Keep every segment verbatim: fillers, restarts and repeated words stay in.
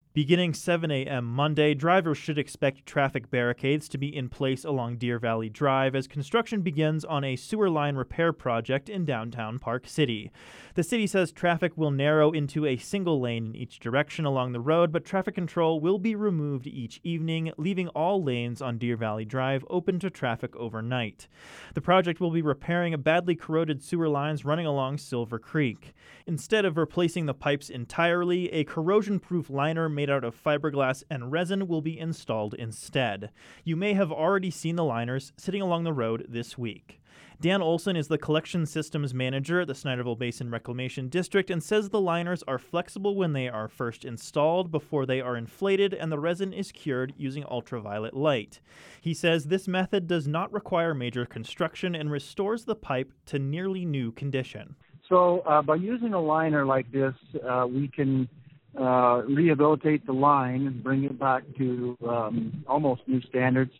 Beginning seven a.m. Monday, drivers should expect traffic barricades to be in place along Deer Valley Drive as construction begins on a sewer line repair project in downtown Park City. The city says traffic will narrow into a single lane in each direction along the road, but traffic control will be removed each evening, leaving all lanes on Deer Valley Drive open to traffic overnight. The project will be repairing badly corroded sewer lines running along Silver Creek. Instead of replacing the pipes entirely, a corrosion-proof liner made out of fiberglass and resin will be installed instead. You may have already seen the liners sitting along the road this week. Dan Olson is the collection systems manager at the Sniderville Basin Reclamation District and says the liners are flexible when they are first installed before they are inflated and the resin is cured using ultraviolet light. He says this method does not require major construction and restores the pipe to nearly new condition. So uh, by using a liner like this, uh, we can uh, rehabilitate the line and bring it back to um, almost new standards.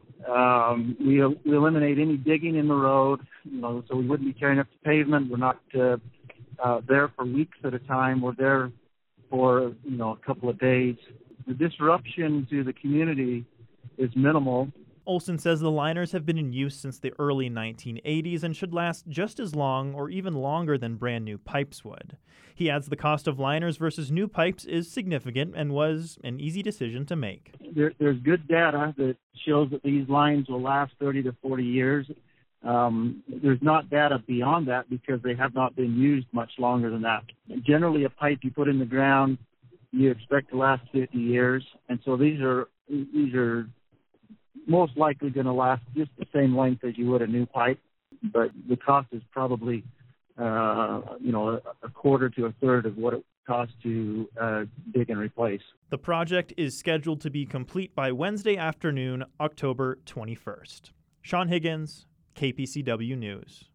Um, we, we eliminate any digging in the road, you know, so we wouldn't be tearing up the pavement. We're not uh, uh, there for weeks at a time. We're there for, you know, a couple of days. The disruption to the community is minimal. Olson says the liners have been in use since the early nineteen eighties and should last just as long or even longer than brand new pipes would. He adds the cost of liners versus new pipes is significant and was an easy decision to make. There, there's good data that shows that these lines will last thirty to forty years. Um, there's not data beyond that because they have not been used much longer than that. Generally, a pipe you put in the ground, you expect to last fifty years, and so these are these are most likely going to last just the same length as you would a new pipe, but the cost is probably, uh, you know, a, a quarter to a third of what it costs to uh, dig and replace. The project is scheduled to be complete by Wednesday afternoon, October twenty-first. Sean Higgins, K P C W News.